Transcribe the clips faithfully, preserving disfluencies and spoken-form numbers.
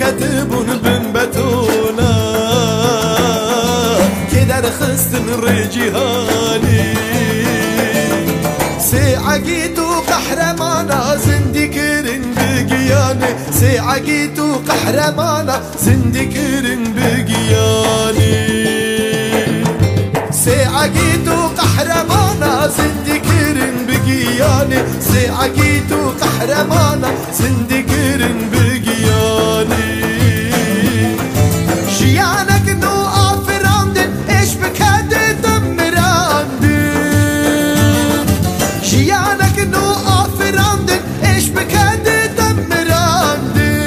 كاتبون بن بتونا كدر خستن رجهاني ساعقيتو قحرمانا زندكرن بقياني ساعقيتو قحرمانا زندكرن بقياني ساعقيتو قحرمانا زندكرن بقياني ساعقيتو قحرمانا زندكرن بقياني شيانك نو آفراندن ايش بكاد دمراندن شيانك نو آفراندن ايش بكاد دمراندن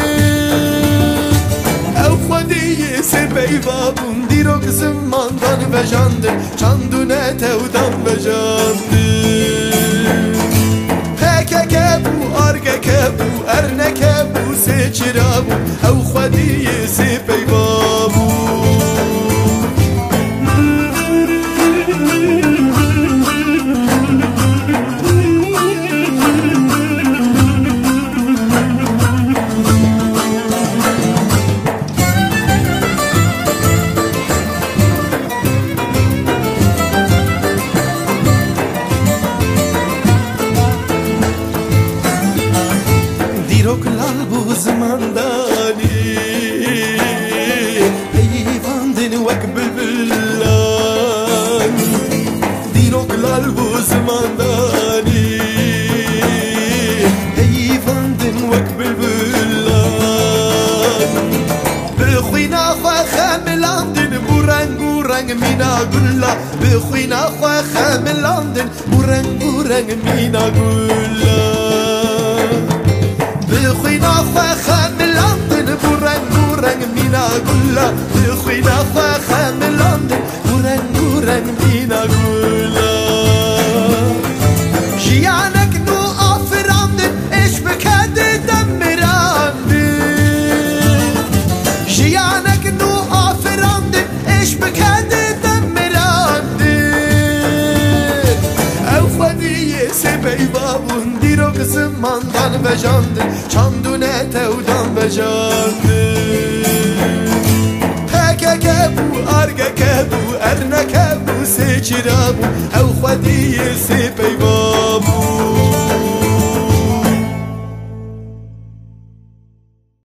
او خودي سبي بابون دیروک زماندان بجاندن چندونه تودان بجاندن هکه بو ارگه بو ارنکه بو سچرابو او خودی سپی بابو دیروک لال بو زماندانی ایواندن وک بلبلان دیروک لال بو زماندانی ایواندن وک بلبلان بخوینا خوا خاملاندن بورنگ بورنگ مینا گلا بخوینا خوا خاملاندن بورنگ بورنگ مینا گلا بخوينا خوا خاملاندن بورنگ بورنگ مینا گلا بخوينا خوا خاملاندن بورنگ بورنگ مینا گلا جیانک نو آفراندن اش بکد دمراندن جیانک نو آفراندن اش بکد دمراندن او خودی سبی بابون دیروک زماندان بجاندن چندونه تودان بجاندن هکه بو ارگه بو ارنکه بو سچرابو او خودی سپی بابو